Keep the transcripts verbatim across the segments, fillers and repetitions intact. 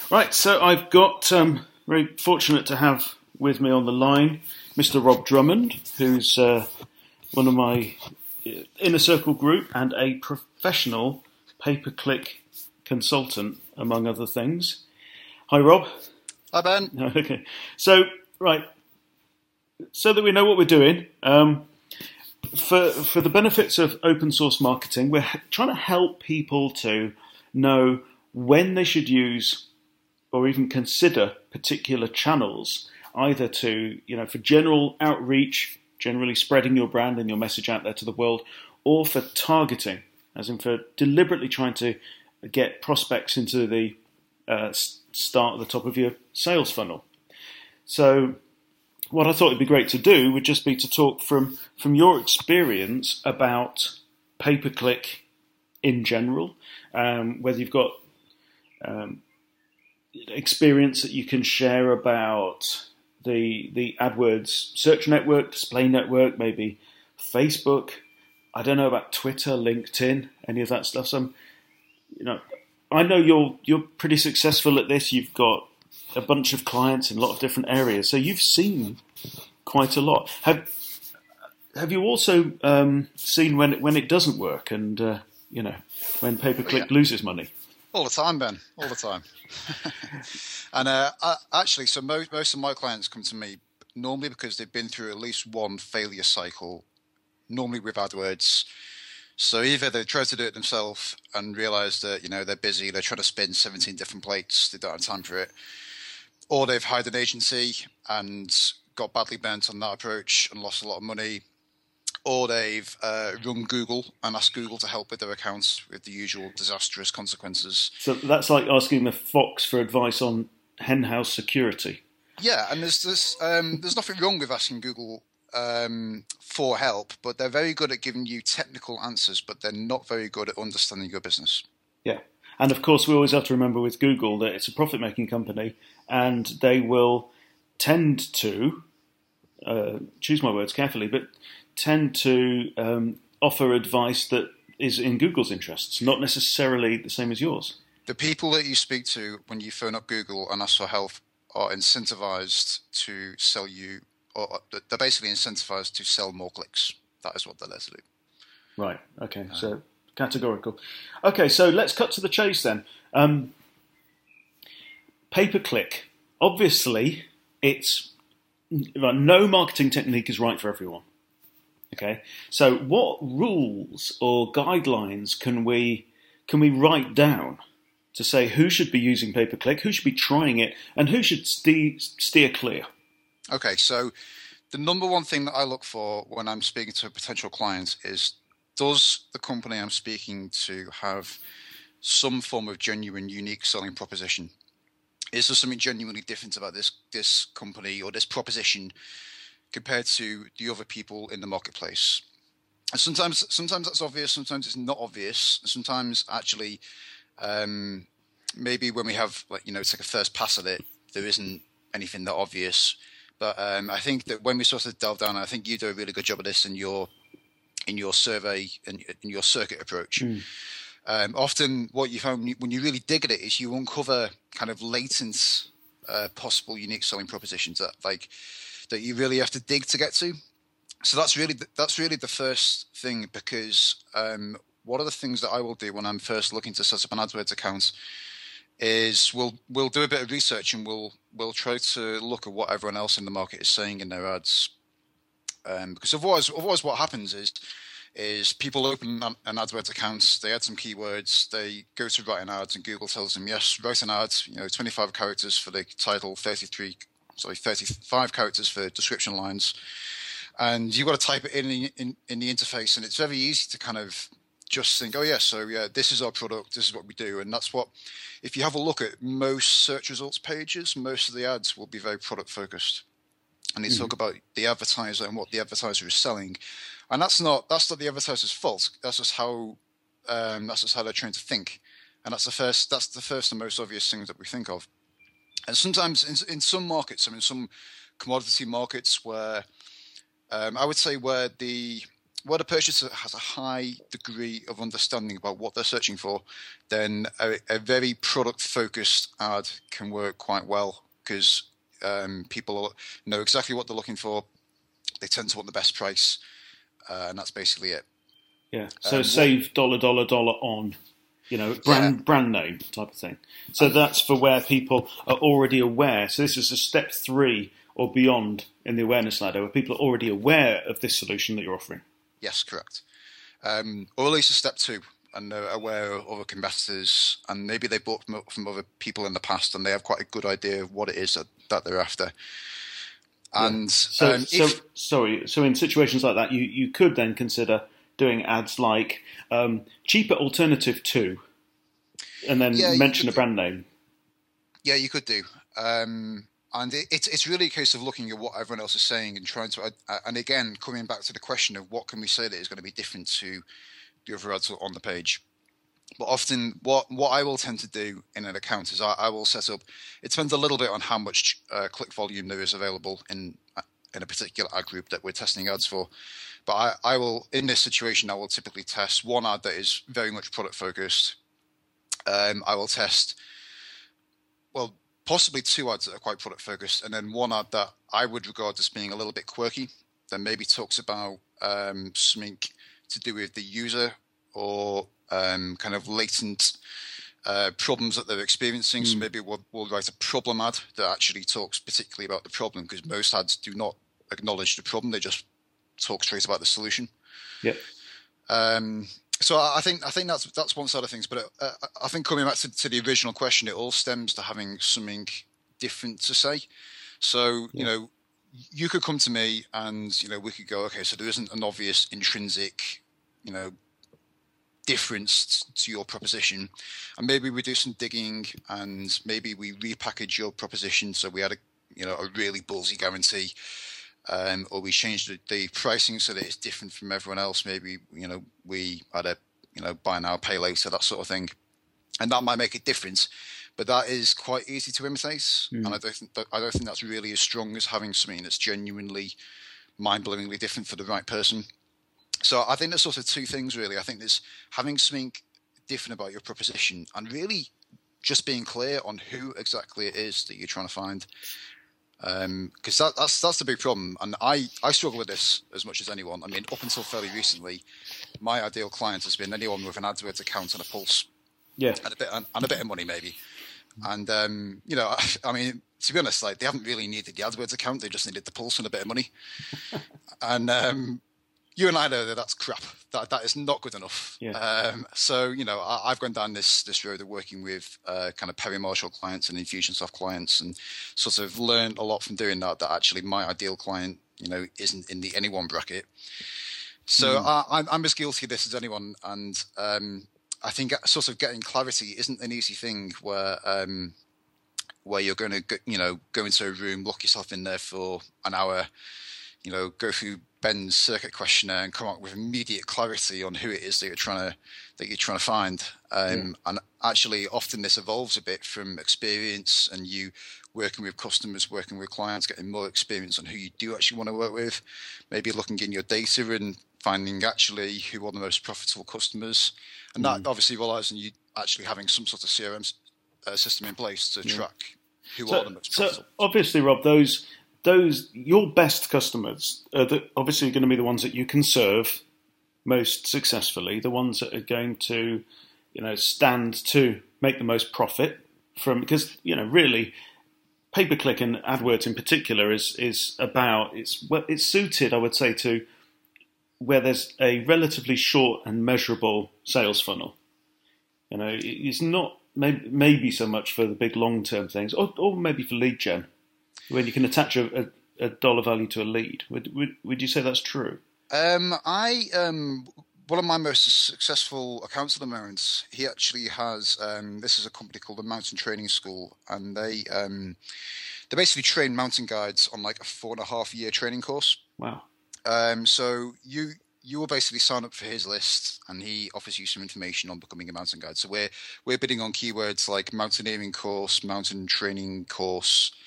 Right, so I've got um, very fortunate to have with me on the line Mister Rob Drummond, who's uh, one of my inner circle group and a professional pay-per-click consultant, among other things. Hi, Rob. Hi, Ben. Okay, so right, so that we know what we're doing. Um, for for the benefits of open source marketing, we're trying to help people to know when they should use or even consider particular channels, either to, you know, for general outreach, generally spreading your brand and your message out there to the world, or for targeting, as in for deliberately trying to get prospects into the uh, start at the top of your sales funnel. So what I thought would be great to do would just be to talk from, from your experience about pay-per-click in general, um, whether you've got um, experience that you can share about the the AdWords search network, display network, maybe Facebook. I don't know about Twitter, LinkedIn, any of that stuff. So, you know, I know you're you're pretty successful at this. You've got a bunch of clients in a lot of different areas, so you've seen quite a lot. Have Have you also um, seen when it, when it doesn't work, and uh, you know, when pay-per-click yeah. loses money? All the time, Ben. All the time. and uh, I, actually, so most most of my clients come to me normally because they've been through at least one failure cycle, normally with AdWords. So either they try to do it themselves and realize that, you know, they're busy, they're trying to spin seventeen different plates, they don't have time for it, or they've hired an agency and got badly bent on that approach and lost a lot of money, or they've uh, run Google and asked Google to help with their accounts with the usual disastrous consequences. So that's like asking the fox for advice on henhouse security. Yeah, and there's this, um, there's nothing wrong with asking Google um, for help, but they're very good at giving you technical answers, but they're not very good at understanding your business. Yeah, and of course we always have to remember with Google that it's a profit-making company, and they will tend to, uh, choose my words carefully, but tend to um, offer advice that is in Google's interests, not necessarily the same as yours. The people that you speak to when you phone up Google and ask for help are incentivized to sell you, or they're basically incentivized to sell more clicks. That is what they're there to do. Right, okay, um, so categorical. Okay, so let's cut to the chase then. Um, pay-per-click. Obviously, it's no marketing technique is right for everyone. Okay, so what rules or guidelines can we can we write down to say who should be using pay-per-click, who should be trying it, and who should ste- steer clear? Okay, so the number one thing that I look for when I'm speaking to a potential client is, does the company I'm speaking to have some form of genuine, unique selling proposition? Is there something genuinely different about this this company or this proposition compared to the other people in the marketplace? And sometimes, sometimes that's obvious. Sometimes it's not obvious. Sometimes, actually, um, maybe when we have, like, you know, take a first pass at it, there isn't anything that obvious. But um, I think that when we sort of delve down, I think you do a really good job of this in your in your survey and in your circuit approach. Mm. Um, often, what you found when you really dig at it is you uncover kind of latent, uh, possible unique selling propositions that, like, that you really have to dig to get to. So that's really the, that's really the first thing, because um, one of the things that I will do when I'm first looking to set up an AdWords account is we'll we'll do a bit of research and we'll we'll try to look at what everyone else in the market is saying in their ads, um, because otherwise otherwise what happens is is people open an, an AdWords account, they add some keywords, they go to write an ad, and Google tells them, yes, write an ad, you know, twenty-five characters for the title, thirty-three sorry, thirty-five characters for description lines. And you've got to type it in, in in the interface, and it's very easy to kind of just think, oh, yeah, so yeah, this is our product, this is what we do. And that's what, if you have a look at most search results pages, most of the ads will be very product focused. And they mm-hmm. talk about the advertiser and what the advertiser is selling. And that's not that's not the advertiser's fault. That's just how um, that's just how they're trained to think. And that's the first that's the first and most obvious thing that we think of. And sometimes in, in some markets, I mean, some commodity markets where um, I would say where the where the purchaser has a high degree of understanding about what they're searching for, then a, a very product-focused ad can work quite well because um, people know exactly what they're looking for. They tend to want the best price, uh, and that's basically it. Yeah. So Um, save what, dollar, dollar, dollar on, you know, brand yeah. brand name type of thing. So um, that's for where people are already aware. So this is a step three or beyond in the awareness ladder, where people are already aware of this solution that you're offering. Yes, correct. Um, or at least a step two, and they're aware of other competitors, and maybe they bought from, from other people in the past, and they have quite a good idea of what it is that, that they're after. And yeah. so, um, so if, sorry, so in situations like that, you, you could then consider doing ads like um, cheaper alternative to, and then yeah, mention a brand name. Yeah, you could do. Um, And it, it's it's really a case of looking at what everyone else is saying and trying to, uh, and again, coming back to the question of what can we say that is going to be different to the other ads on the page. But often, what, what I will tend to do in an account is I, I will set up. It depends a little bit on how much uh, click volume there is available in in a particular ad group that we're testing ads for. But I, I will, in this situation, I will typically test one ad that is very much product focused. Um, I will test, well, possibly two ads that are quite product focused, and then one ad that I would regard as being a little bit quirky, that maybe talks about um, something to do with the user or um, kind of latent uh, problems that they're experiencing. Mm. So maybe we'll, we'll write a problem ad that actually talks particularly about the problem, because most ads do not acknowledge the problem; they just talk straight about the solution. Yep. Um, So I think I think that's that's one side of things, but uh, I think coming back to, to the original question, it all stems to having something different to say. So yeah. you know, you could come to me and you know we could go, okay, so there isn't an obvious intrinsic, you know, difference to your proposition, and maybe we do some digging and maybe we repackage your proposition so we had a you know a really ballsy guarantee. Um, or we changed the, the pricing so that it's different from everyone else. Maybe you know we had a you know buy now pay later, that sort of thing, and that might make a difference. But that is quite easy to imitate, mm. and I don't think that, I don't think that's really as strong as having something that's genuinely mind-blowingly different for the right person. So I think there's sort of two things really. I think there's having something different about your proposition and really just being clear on who exactly it is that you're trying to find. Because um, that, that's that's the big problem, and I, I struggle with this as much as anyone. I mean, up until fairly recently, my ideal client has been anyone with an AdWords account and a pulse, yeah, and a bit and, and a bit of money maybe. And um, you know, I, I mean, to be honest, like they haven't really needed the AdWords account; they just needed the pulse and a bit of money. and um, you and I know that that's crap. That that is not good enough. Yeah. Um, so you know, I, I've gone down this this road of working with uh, kind of Perry Marshall clients and Infusionsoft clients, and sort of learned a lot from doing that. That actually, my ideal client, you know, isn't in the anyone bracket. So mm. I, I'm I'm as guilty of this as anyone, and um, I think sort of getting clarity isn't an easy thing. Where um, where you're going to go, you know go into a room, lock yourself in there for an hour, you know, go through Ben's circuit questionnaire and come up with immediate clarity on who it is that you're trying to that you're trying to find. Um, yeah. And actually, often this evolves a bit from experience and you working with customers, working with clients, getting more experience on who you do actually want to work with. Maybe looking in your data and finding actually who are the most profitable customers, and mm. that obviously relies on you actually having some sort of C R M uh, system in place to yeah. track who so, are the most profitable. So obviously, Rob, those. Those your best customers are the, obviously going to be the ones that you can serve most successfully, the ones that are going to, you know, stand to make the most profit from. Because you know, really, pay per click and AdWords in particular is is about it's well, it's suited, I would say, to where there's a relatively short and measurable sales funnel. You know, it's not maybe, maybe so much for the big long term things, or, or maybe for lead gen. When you can attach a, a, a dollar value to a lead, would, would would you say that's true? Um, I um, one of my most successful accounts at the moment. He actually has. Um, this is a company called the Mountain Training School, and they um, they basically train mountain guides on like a four and a half year training course. Wow. Um, so you you will basically sign up for his list, and he offers you some information on becoming a mountain guide. So we're we're bidding on keywords like mountaineering course, mountain training course,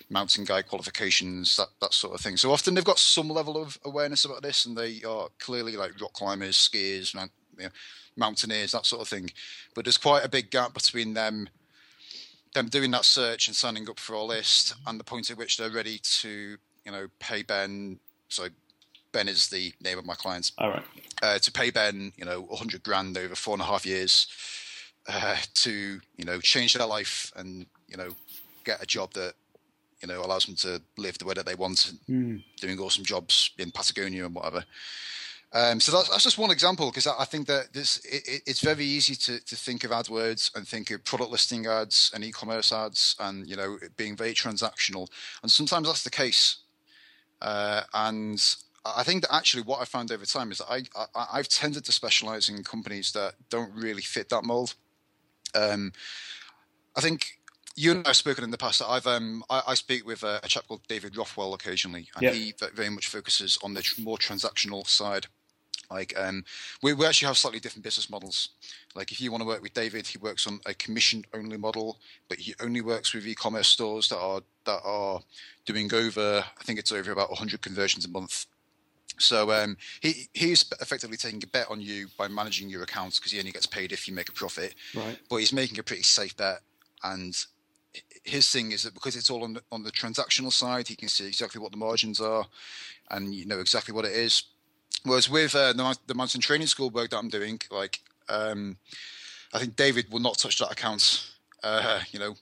mountain guide qualifications, that, that sort of thing. So often they've got some level of awareness about this, and they are clearly like rock climbers, skiers, mount, you know, mountaineers, that sort of thing. But there's quite a big gap between them them doing that search and signing up for our list and the point at which they're ready to, you know, pay Ben. So Ben is the name of my client. All right. Uh, to pay Ben, you know, a hundred grand over four and a half years uh, to, you know, change their life and, you know, get a job that, you know, allows them to live the way that they want, mm. doing awesome jobs in Patagonia and whatever. Um, so that's, that's just one example, because I, I think that this it, it's very easy to, to think of AdWords and think of product listing ads and e-commerce ads, and you know, it being very transactional, and sometimes that's the case. Uh, and I think that actually what I found over time is that I, I I've tended to specialize in companies that don't really fit that mold. Um, I think you and I have spoken in the past. I've um I, I speak with a, a chap called David Rothwell occasionally, and yep. he very much focuses on the more transactional side. Like um, we, we actually have slightly different business models. Like if you want to work with David, he works on a commission-only model, but he only works with e-commerce stores that are that are doing over, I think it's over about one hundred conversions a month. So um, he he's effectively taking a bet on you by managing your accounts, because he only gets paid if you make a profit. Right. But he's making a pretty safe bet, and his thing is that because it's all on the, on the transactional side, he can see exactly what the margins are, and you know exactly what it is. Whereas with uh, the, the mountain training school work that I'm doing, like um, I think David will not touch that account. Uh, you know,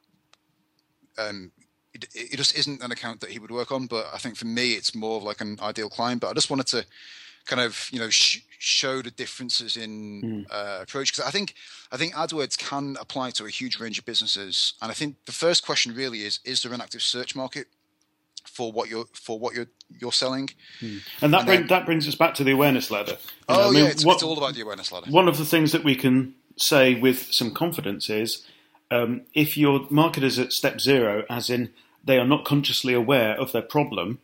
um, it, it just isn't an account that he would work on. But I think for me, it's more of like an ideal client. But I just wanted to kind of you know sh- show the differences in mm. uh, approach, because I think I think AdWords can apply to a huge range of businesses. And I think the first question really is: is there an active search market for what you're for what you're you're selling? Hmm. And that and bring, then, that brings us back to the awareness ladder. You oh know, I mean, yeah, it's, what, it's all about the awareness ladder. One of the things that we can say with some confidence is um, if your marketers at step zero, as in they are not consciously aware of their problem,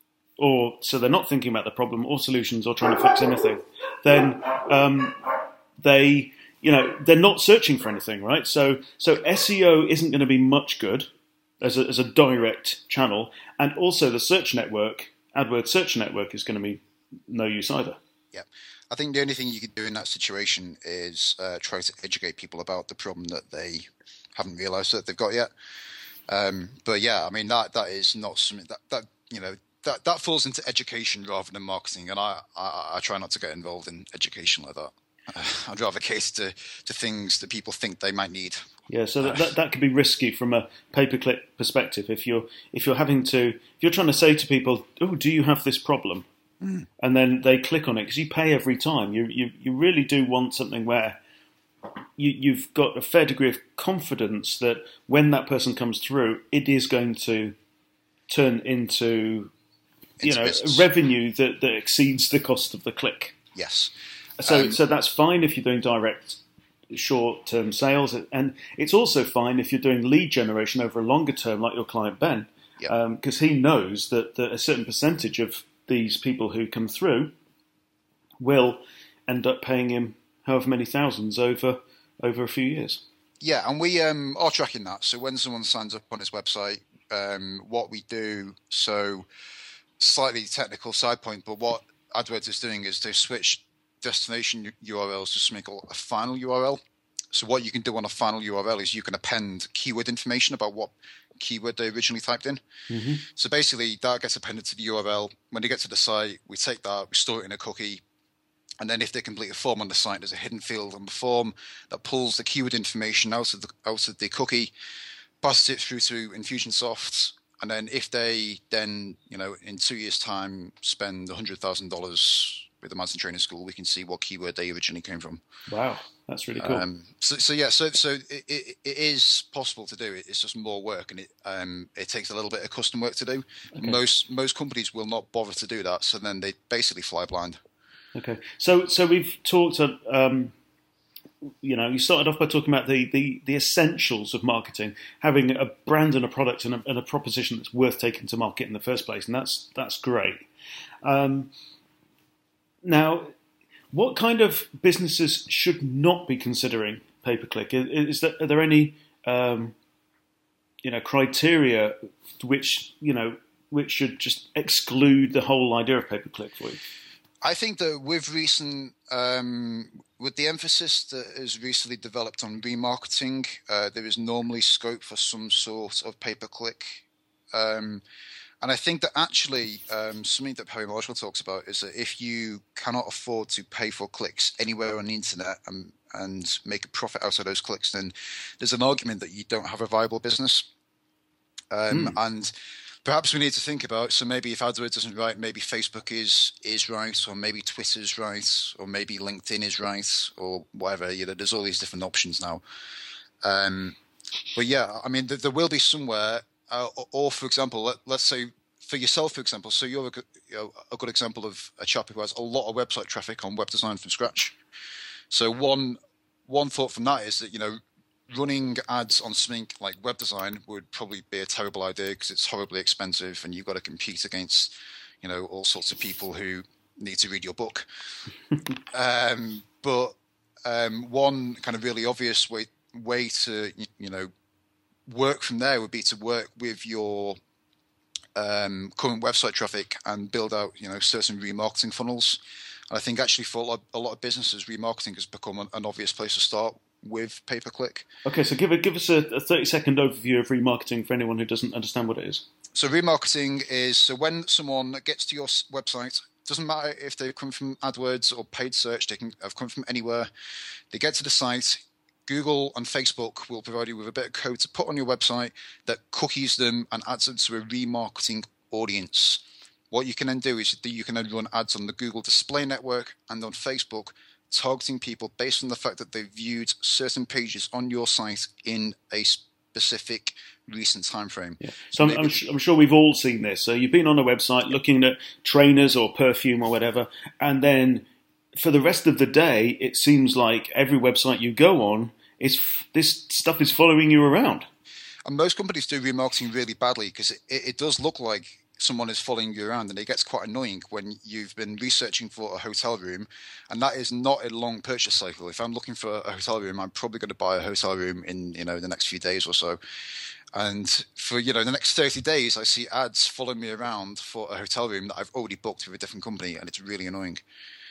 or so they're not thinking about the problem or solutions or trying to fix anything, then um, they you know they're not searching for anything, right? So so S E O isn't going to be much good as a, as a direct channel, and also the search network, AdWords search network, is going to be no use either. Yeah, I think the only thing you could do in that situation is uh, try to educate people about the problem that they haven't realised that they've got yet. Um, but yeah, I mean that that is not something that, that you know that, that falls into education rather than marketing, and I, I, I try not to get involved in education like that. Uh, I'd rather case to, to things that people think they might need. Yeah, so that, that that could be risky from a pay-per-click perspective. If you're if you're having to if you're trying to say to people, "Oh, do you have this problem?" Mm. and then they click on it because you pay every time. You you you really do want something where you you've got a fair degree of confidence that when that person comes through, it is going to turn into you know business. revenue that, that exceeds the cost of the click. Yes. So um, so that's fine if you're doing direct short-term sales, and it's also fine if you're doing lead generation over a longer term, like your client Ben, because yep. um, he knows that, that a certain percentage of these people who come through will end up paying him however many thousands over over a few years. Yeah, and we um, are tracking that. So when someone signs up on his website, um, what we do, so slightly technical side point, but what AdWords is doing is they've switched destination U R Ls to make a final U R L. So what you can do on a final U R L is you can append keyword information about what keyword they originally typed in. Mm-hmm. So basically that gets appended to the U R L. When they get to the site, we take that, we store it in a cookie, and then if they complete a form on the site, there's a hidden field on the form that pulls the keyword information out of the out of the cookie, passes it through to Infusionsoft, and then if they then, you know, in two years' time spend one hundred thousand dollars with the Mountain Training School, we can see what keyword they originally came from. Wow, that's really cool. Um, so, so yeah, so so it, it, it is possible to do. It's just more work, and it um, it takes a little bit of custom work to do. Okay. Most most companies will not bother to do that, so then they basically fly blind. Okay, so so we've talked. Um, you know, you started off by talking about the, the, the essentials of marketing, having a brand and a product and a, and a proposition that's worth taking to market in the first place, and that's that's great. Um, Now, what kind of businesses should not be considering pay-per-click? Is, is there, are there any um, you know, criteria which, you know, which should just exclude the whole idea of pay-per-click for you? I think that with recent, um, with the emphasis that is recently developed on remarketing, uh, there is normally scope for some sort of pay-per-click. Um, and I think that actually um, something that Perry Marshall talks about is that if you cannot afford to pay for clicks anywhere on the internet and, and make a profit out of those clicks, then there's an argument that you don't have a viable business. Um, hmm. And perhaps we need to think about, so maybe if AdWords isn't right, maybe Facebook is is right, or maybe Twitter's right, or maybe LinkedIn is right, or whatever. You know, there's all these different options now. Um, but yeah, I mean, there, there will be somewhere, uh, or, or for example, let, let's say for yourself, for example, so you're a, you know, a good example of a chap who has a lot of website traffic on web design from scratch. So one one thought from that is that, you know, running ads on something like web design would probably be a terrible idea because it's horribly expensive and you've got to compete against, you know, all sorts of people who need to read your book. um, but um, one kind of really obvious way way to, you know, work from there would be to work with your um, current website traffic and build out, you know, certain remarketing funnels. And I think actually for a lot, a lot of businesses, remarketing has become an, an obvious place to start with pay-per-click. Okay, so give, a, give us a, a thirty-second overview of remarketing for anyone who doesn't understand what it is. So remarketing is so when someone gets to your website, doesn't matter if they come from AdWords or paid search, they can have come from anywhere. They get to the site, Google and Facebook will provide you with a bit of code to put on your website that cookies them and adds them to a remarketing audience. What you can then do is that you can then run ads on the Google Display Network and on Facebook, targeting people based on the fact that they've viewed certain pages on your site in a specific recent time frame. Yeah. So, so I'm, I'm, I'm sure we've all seen this. So you've been on a website looking at trainers or perfume or whatever, and then for the rest of the day, it seems like every website you go on, is this stuff is following you around. And most companies do remarketing really badly because it, it, it does look like someone is following you around, and it gets quite annoying when you've been researching for a hotel room, and that is not a long purchase cycle. If I'm looking for a hotel room, I'm probably going to buy a hotel room in, you know, the next few days or so. And for, you know, the next thirty days, I see ads following me around for a hotel room that I've already booked with a different company, and it's really annoying.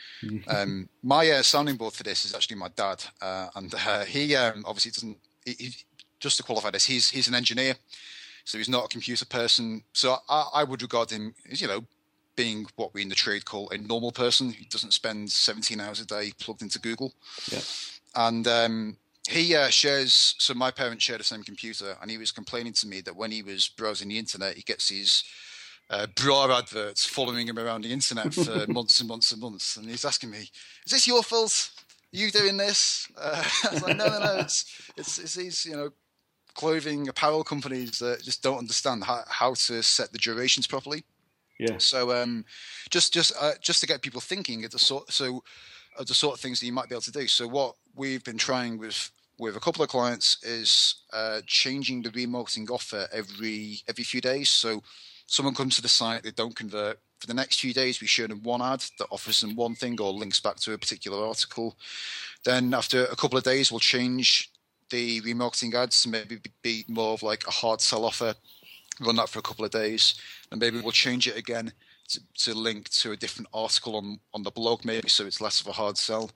um, my uh, sounding board for this is actually my dad, uh, and uh, he um, obviously doesn't. He, he, just to qualify this, he's he's an engineer. So he's not a computer person. So I, I would regard him as, you know, being what we in the trade call a normal person. He doesn't spend seventeen hours a day plugged into Google. Yeah. And um, he uh, shares, so my parents share the same computer, and he was complaining to me that when he was browsing the internet, he gets these uh, bra adverts following him around the internet for months and months and months. And he's asking me, is this your fault? Are you doing this? Uh, I was like, no, no, no, it's, it's, it's these, you know, clothing apparel companies that just don't understand how, how to set the durations properly. Yeah. So um, just just uh, just to get people thinking of the sort so of the sort of things that you might be able to do. So what we've been trying with with a couple of clients is uh, changing the remarketing offer every every few days. So someone comes to the site, they don't convert. For the next few days, we show them one ad that offers them one thing or links back to a particular article. Then after a couple of days, we'll change the remarketing ads to maybe be more of like a hard sell offer, run that for a couple of days, and maybe we'll change it again to, to link to a different article on, on the blog, maybe, so it's less of a hard sell.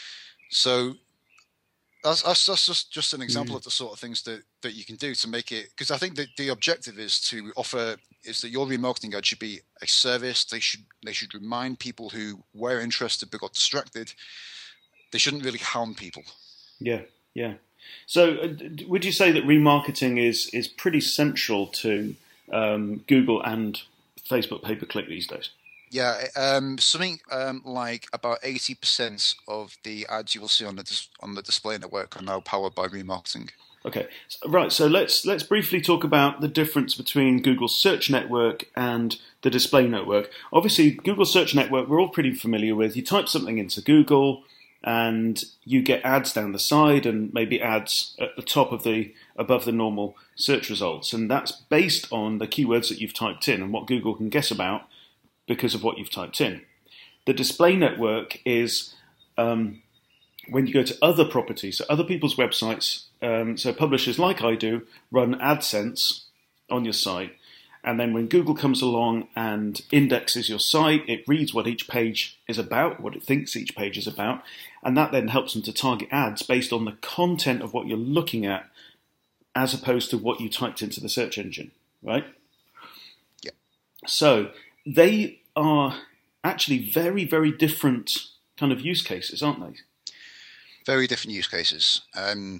So that's, that's, that's just, just an example mm. of the sort of things that, that you can do to make it, because I think that the objective is to offer, is that your remarketing ad should be a service. They should, they should remind people who were interested but got distracted. They shouldn't really harm people. Yeah, yeah. So uh, would you say that remarketing is, is pretty central to um, Google and Facebook pay-per-click these days? Yeah, um, something um, like about eighty percent of the ads you will see on the dis- on the display network are now powered by remarketing. Okay, right. So let's let's briefly talk about the difference between Google Search Network and the display network. Obviously, Google Search Network we're all pretty familiar with. You type something into Google, and you get ads down the side and maybe ads at the top of the above the normal search results. And that's based on the keywords that you've typed in and what Google can guess about because of what you've typed in. The display network is um, when you go to other properties, so other people's websites, um, so publishers like I do run AdSense on your site, and then when Google comes along and indexes your site, it reads what each page is about, what it thinks each page is about, and that then helps them to target ads based on the content of what you're looking at, as opposed to what you typed into the search engine, right? Yeah. So they are actually very, very different kind of use cases, aren't they? Very different use cases. Um,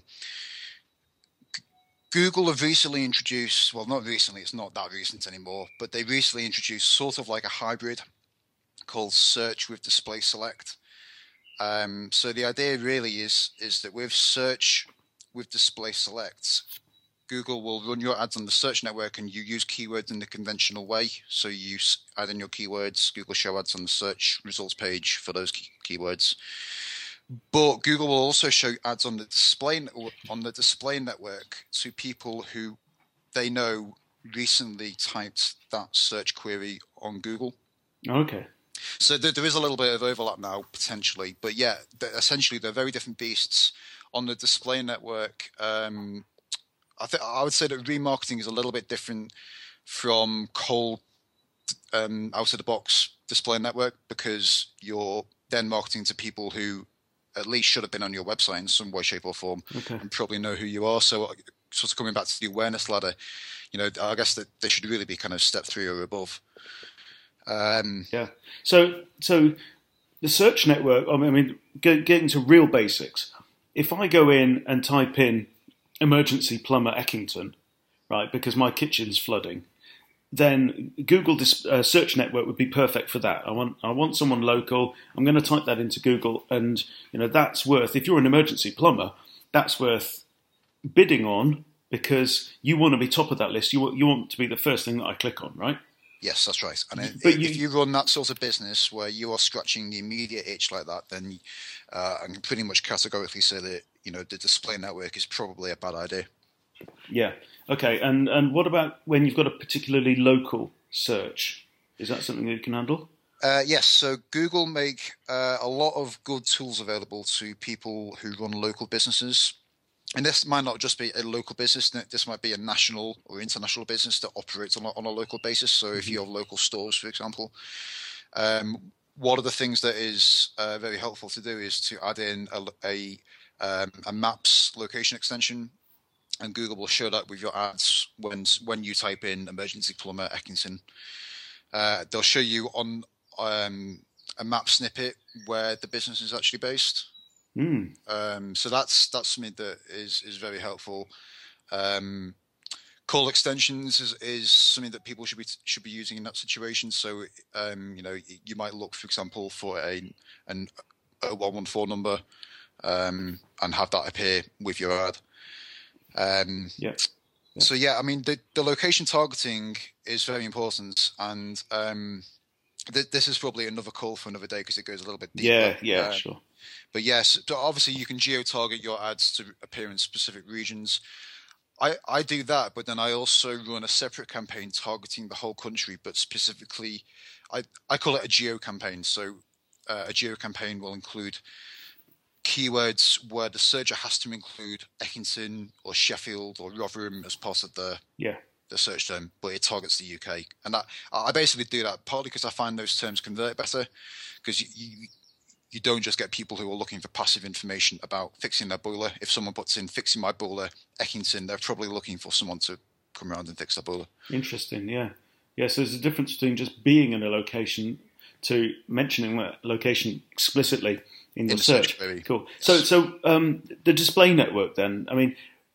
G- Google have recently introduced, well, not recently, it's not that recent anymore, but they recently introduced sort of like a hybrid called Search with Display Select. Um, so the idea really is is that with Search with Display Select, Google will run your ads on the search network and you use keywords in the conventional way. So you use, add in your keywords, Google show ads on the search results page for those key- keywords. But Google will also show ads on the display on the display network to people who they know recently typed that search query on Google. Okay. So there, there is a little bit of overlap now, potentially. But yeah, essentially they're very different beasts. On the display network, um, I think I would say that remarketing is a little bit different from cold um, out of the box display network, because you're then marketing to people who at least should have been on your website in some way, shape, or form, Okay. and probably know who you are. So, sort of coming back to the awareness ladder, you know, I guess that they should really be kind of step three or above. Um, Yeah. So, so the search network. I mean, get, getting to real basics. If I go in and type in emergency plumber Eckington, right, because my kitchen's flooding, then Google dis- uh, search network would be perfect for that. I want I want someone local. I'm going to type that into Google, and you know that's worth. If you're an emergency plumber, that's worth bidding on, because you want to be top of that list. You want you want to be the first thing that I click on, right? Yes, that's right. And it, But if you- you run that sort of business where you are scratching the immediate itch like that, then uh, I can pretty much categorically say that, you know, the display network is probably a bad idea. Yeah. Okay. And and what about when you've got a particularly local search? Is that something that you can handle? Uh, yes, so Google make uh, a lot of good tools available to people who run local businesses. And this might not just be a local business, this might be a national or international business that operates on a, on a local basis. So if you have local stores, for example, um, one of the things that is uh, very helpful to do is to add in a, a, um, a Maps location extension, and Google will show that with your ads when when you type in emergency plumber Eckington. Uh, they'll show you on um, a map snippet where the business is actually based. Mm. Um, so that's that's something that is is very helpful. Um, call extensions is, is something that people should be should be using in that situation. So um, you know, you might look, for example, for a an oh one one four number um, and have that appear with your ad. Um, Yeah. Yeah. So yeah, I mean the, the location targeting is very important, and um, th- this is probably another call for another day because it goes a little bit deeper. Yeah. Yeah. Um, Sure. But yes, so obviously you can geo-target your ads to appear in specific regions. I, I do that, but then I also run a separate campaign targeting the whole country, but specifically, I, I call it a geo campaign. So uh, a geo campaign will include keywords where the searcher has to include Eckington or Sheffield or Rotherham as part of the Yeah. the search term, but it targets the U K. And that, I basically do that partly because I find those terms convert better, because you, you you don't just get people who are looking for passive information about fixing their boiler. If someone puts in fixing my boiler Eckington, they're probably looking for someone to come around and fix their boiler. Interesting. Yeah. Yeah. So there's a difference between just being in a location to mentioning that location explicitly in your In the search. search query. Cool. So, so um, the display network then. I mean,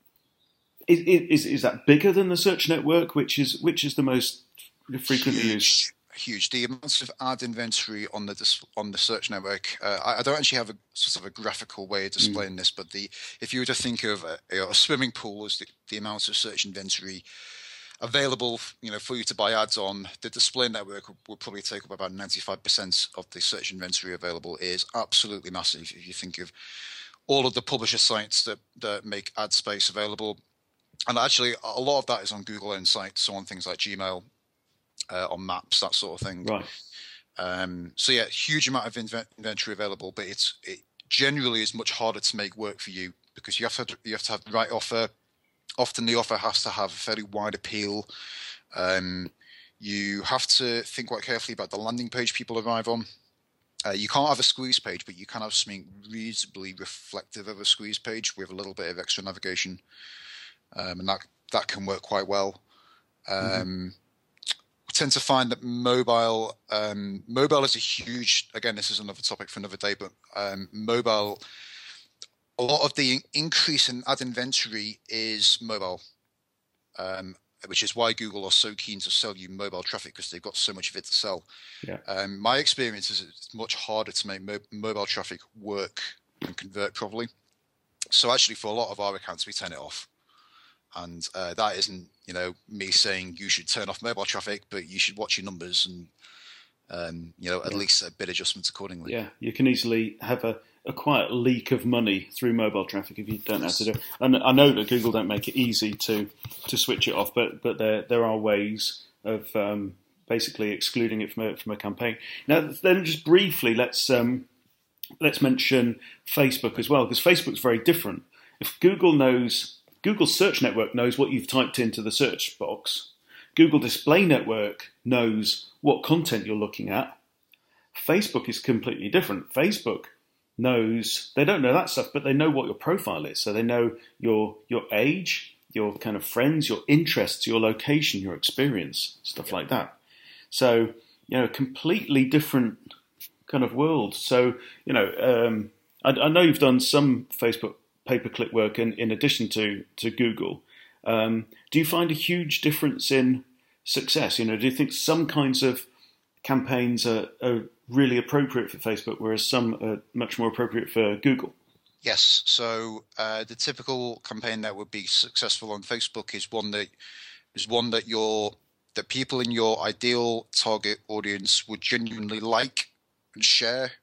is, is is that bigger than the search network? Which is which is the most frequently used? Huge, huge. The amounts of ad inventory on the dis- on the search network. Uh, I, I don't actually have a sort of a graphical way of displaying mm. this, but the if you were to think of a, you know, a swimming pool as the, the amount of search inventory available, you know, for you to buy ads on, the display network will, will probably take up about ninety-five percent of the search inventory available. It is absolutely massive if you think of all of the publisher sites that, that make ad space available. And actually, a lot of that is on Google-owned sites, so on things like Gmail, uh, on Maps, that sort of thing. Right. Um, so yeah, huge amount of inv- inventory available, but it's it, generally is much harder to make work for you because you have to you have to have the right offer. Often the offer has to have a fairly wide appeal. Um, you have to think quite carefully about the landing page people arrive on. Uh, you can't have a squeeze page, but you can have something reasonably reflective of a squeeze page with a little bit of extra navigation, um, and that that can work quite well. Um, mm-hmm. I tend to find that mobile um, mobile is a huge. Again, this is another topic for another day, but um, mobile. A lot of the increase in ad inventory is mobile, um, which is why Google are so keen to sell you mobile traffic because they've got so much of it to sell. Yeah. Um, my experience is it's much harder to make mo- mobile traffic work and convert properly. So actually, for a lot of our accounts, we turn it off. And uh, that isn't, you know, me saying you should turn off mobile traffic, but you should watch your numbers and, um, you know, at yeah. least a bit adjustments accordingly. Yeah, you can easily have a, a quiet leak of money through mobile traffic if you don't have to do it. And I know that Google don't make it easy to, to switch it off, but but there there are ways of um, basically excluding it from a, from a campaign. Now, then, just briefly, let's um, let's mention Facebook as well, because Facebook's very different. If Google knows, Google's search network knows what you've typed into the search box. Google Display Network knows what content you're looking at. Facebook is completely different. Facebook knows, they don't know that stuff, but they know what your profile is. So they know your your age, your kind of friends, your interests, your location, your experience, stuff like that. So, you know, completely different kind of world. So, you know, um, I, I know you've done some Facebook pay-per-click work in, in addition to, to Google. Um, do you find a huge difference in success? You know, do you think some kinds of campaigns are, are really appropriate for Facebook, whereas some are much more appropriate for Google? Yes. So uh, the typical campaign that would be successful on Facebook is one that is one that your that people in your ideal target audience would genuinely like and share.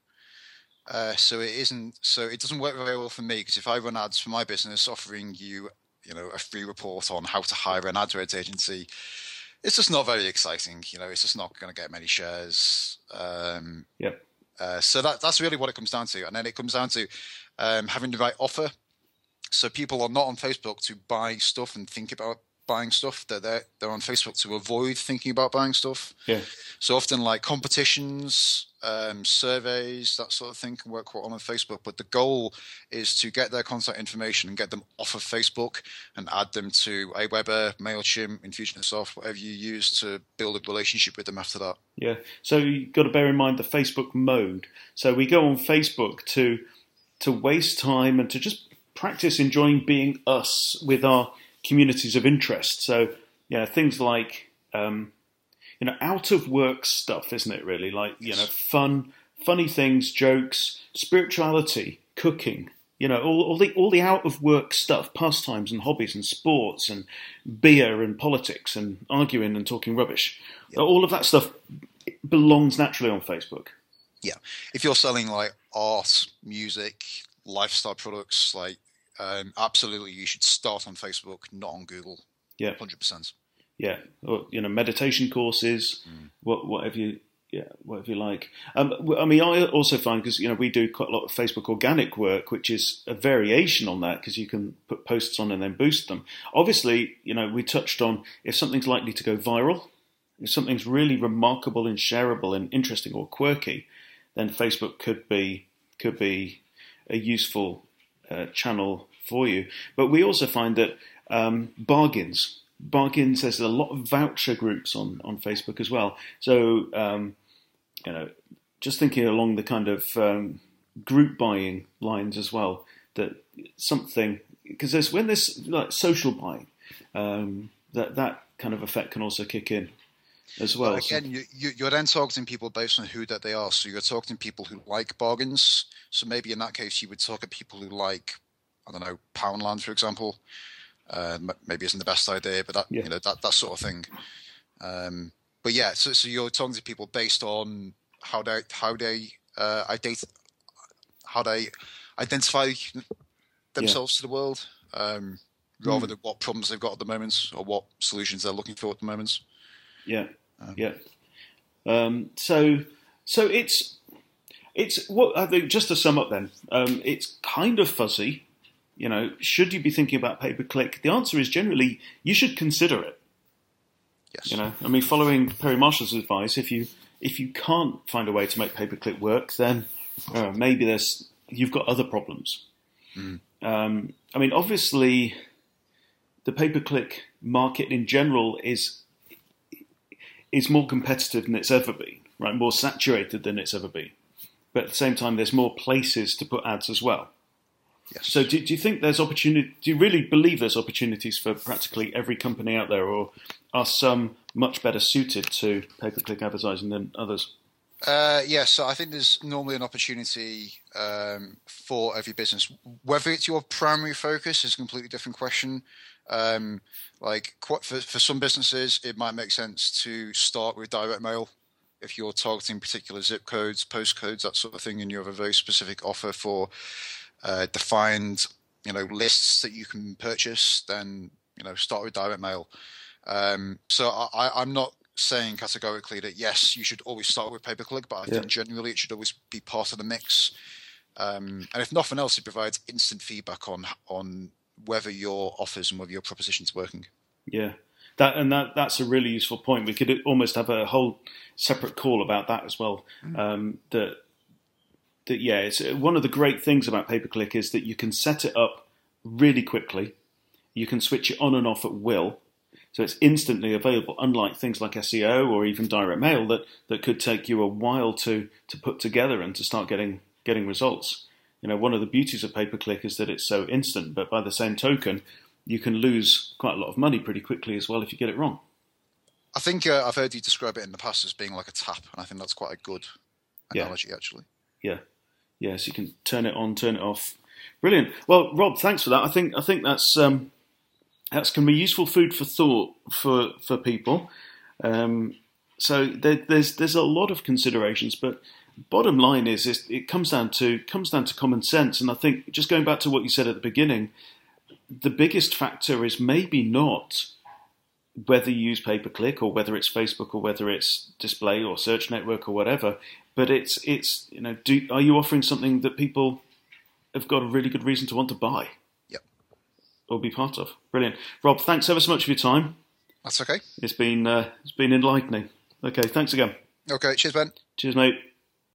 Uh, so it isn't. So it doesn't work very well for me because if I run ads for my business offering you, you know, a free report on how to hire an AdWords agency, it's just not very exciting. You know, it's just not going to get many shares. Um, yeah. Uh, so that that's really what it comes down to, and then it comes down to um, having the right offer. So people are not on Facebook to buy stuff and think about buying stuff. They're they're, they're on Facebook to avoid thinking about buying stuff. Yeah. So often, like competitions, um, surveys, that sort of thing can work quite well on Facebook. But the goal is to get their contact information and get them off of Facebook and add them to Aweber, MailChimp, Infusionsoft, whatever you use to build a relationship with them after that. Yeah. So you've got to bear in mind the Facebook mode. So we go on Facebook to to waste time and to just practice enjoying being us with our communities of interest. So, you know, things like, um, you know, out of work stuff, isn't it really? Like, you know, fun, funny things, jokes, spirituality, cooking, you know, all, all the all the out of work stuff, pastimes and hobbies and sports and beer and politics and arguing and talking rubbish. Yep. All of that stuff belongs naturally on Facebook. Yeah. If you're selling like art, music, lifestyle products, like um, absolutely you should start on Facebook, not on Google. Yeah. one hundred percent. Yeah. Or, you know, meditation courses, mm. what, whatever you, yeah, whatever you like. Um, I mean, I also find, because, you know, we do quite a lot of Facebook organic work, which is a variation on that because you can put posts on and then boost them. Obviously, you know, we touched on if something's likely to go viral, if something's really remarkable and shareable and interesting or quirky, then Facebook could be could be a useful uh, channel for you. But we also find that um, bargains, bargains. There's a lot of voucher groups on, on Facebook as well. So um, you know, just thinking along the kind of um, group buying lines as well. That something because there's when there's like social buying, um, that that kind of effect can also kick in as well. But again, so. you, you're then targeting people based on who that they are. So you're targeting people who like bargains. So maybe in that case, you would target people who like, I don't know, Poundland, for example. Uh, maybe isn't the best idea, but that yeah. you know that that sort of thing. Um, but yeah, so so you're targeting people based on how they how they uh, ident- how they identify themselves yeah. to the world, um, rather mm. than what problems they've got at the moment or what solutions they're looking for at the moment. Yeah, um, yeah. Um, so, so it's it's what I think. Just to sum up, then, um, it's kind of fuzzy. You know, should you be thinking about pay per click? The answer is generally you should consider it. Yes. You know, I mean, following Perry Marshall's advice, if you if you can't find a way to make pay per click work, then uh, maybe there's you've got other problems. Mm. Um, I mean, obviously, the pay per click market in general is is more competitive than it's ever been, right? More saturated than it's ever been. But at the same time, there's more places to put ads as well. Yes. So do, do you think there's opportunity? Do you really believe there's opportunities for practically every company out there, or are some much better suited to pay-per-click advertising than others? Uh, yes, so I think there's normally an opportunity um, for every business. Whether it's your primary focus is a completely different question. Um, like for, for some businesses, it might make sense to start with direct mail. If you're targeting particular zip codes, postcodes, that sort of thing, and you have a very specific offer for uh, defined, you know, lists that you can purchase, then, you know, start with direct mail. Um, so I, I'm not saying categorically that, yes, you should always start with pay-per-click, but I yeah. think generally it should always be part of the mix. Um, and if nothing else, it provides instant feedback on on whether your offers and whether your proposition's working. Yeah. That and that that's a really useful point. We could almost have a whole separate call about that as well. Mm. Um, that that yeah, it's one of the great things about pay-per-click is that you can set it up really quickly. You can switch it on and off at will, so it's instantly available. Unlike things like S E O or even direct mail that, that could take you a while to to put together and to start getting getting results. You know, one of the beauties of pay-per-click is that it's so instant, but by the same token, you can lose quite a lot of money pretty quickly as well if you get it wrong. I think uh, I've heard you describe it in the past as being like a tap, and I think that's quite a good analogy, yeah. actually. Yeah, yeah. So you can turn it on, turn it off. Brilliant. Well, Rob, thanks for that. I think I think that's um, that's going to be useful food for thought for for people. Um, so there, there's there's a lot of considerations, but bottom line is, is it comes down to comes down to common sense. And I think just going back to what you said at the beginning, the biggest factor is maybe not whether you use pay-per-click or whether it's Facebook or whether it's display or search network or whatever, but it's it's you know, do are you offering something that people have got a really good reason to want to buy? Yep. Or be part of. Brilliant. Rob, thanks ever so much for your time. That's okay. It's been uh, it's been enlightening. Okay, thanks again. Okay, cheers, Ben. Cheers, mate.